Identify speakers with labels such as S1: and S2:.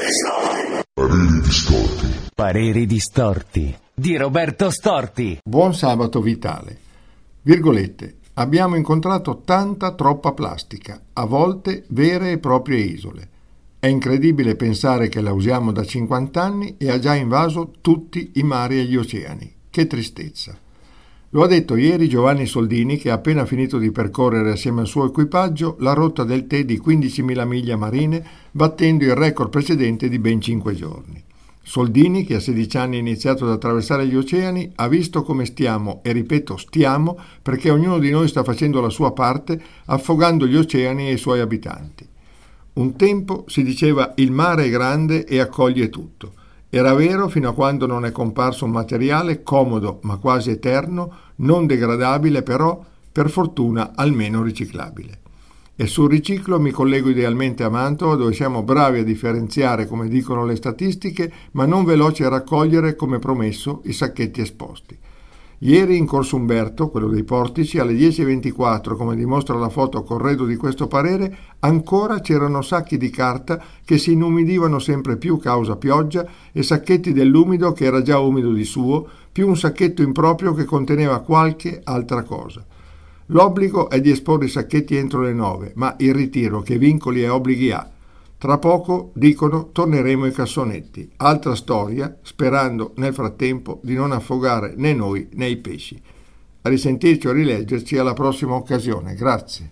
S1: Pareri distorti.
S2: Pareri distorti di Roberto Storti.
S3: Buon sabato vitale. Virgolette. Abbiamo incontrato tanta troppa plastica, a volte vere e proprie isole. È incredibile pensare che la usiamo da 50 anni e ha già invaso tutti i mari e gli oceani. Che tristezza. Lo ha detto ieri Giovanni Soldini, che ha appena finito di percorrere assieme al suo equipaggio la rotta del tè di 15.000 miglia marine, battendo il record precedente di ben 5 giorni. Soldini, che a 16 anni ha iniziato ad attraversare gli oceani, ha visto come stiamo, e ripeto stiamo, perché ognuno di noi sta facendo la sua parte, affogando gli oceani e i suoi abitanti. Un tempo si diceva il mare è grande e accoglie tutto. Era vero fino a quando non è comparso un materiale comodo ma quasi eterno, non degradabile però, per fortuna almeno riciclabile. E sul riciclo mi collego idealmente a Mantova, dove siamo bravi a differenziare come dicono le statistiche, ma non veloci a raccogliere come promesso i sacchetti esposti. Ieri in Corso Umberto, quello dei Portici, alle 10.24, come dimostra la foto a corredo di questo parere, ancora c'erano sacchi di carta che si inumidivano sempre più causa pioggia e sacchetti dell'umido che era già umido di suo, più un sacchetto improprio che conteneva qualche altra cosa. L'obbligo è di esporre i sacchetti entro le 9, ma il ritiro che vincoli e obblighi ha. Tra poco, dicono, torneremo ai cassonetti. Altra storia, sperando nel frattempo di non affogare né noi né i pesci. A risentirci o a rileggerci alla prossima occasione. Grazie.